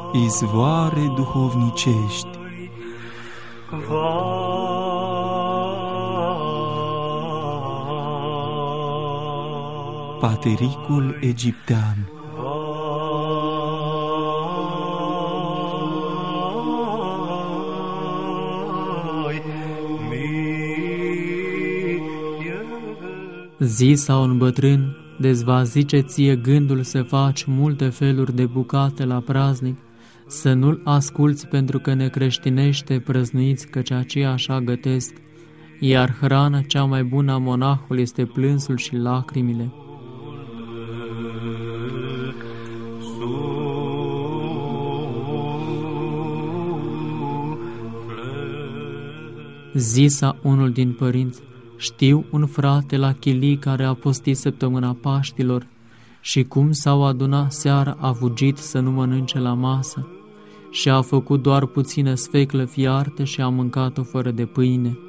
izvoare duhovnicești. Patericul egiptean. Zisa un bătrân, de-ți va zice ție gândul să faci multe feluri de bucate la praznic, să nu-l asculți pentru că necreștinește prăznuiți, căci aceia așa gătesc, iar hrana cea mai bună a monahului este plânsul și lacrimile. Zisa unul din părinți: știu un frate la Chilii care a postit săptămâna Paștilor și cum s-au adunat seara a fugit să nu mănânce la masă și a făcut doar puțină sfeclă fiartă și a mâncat-o fără de pâine.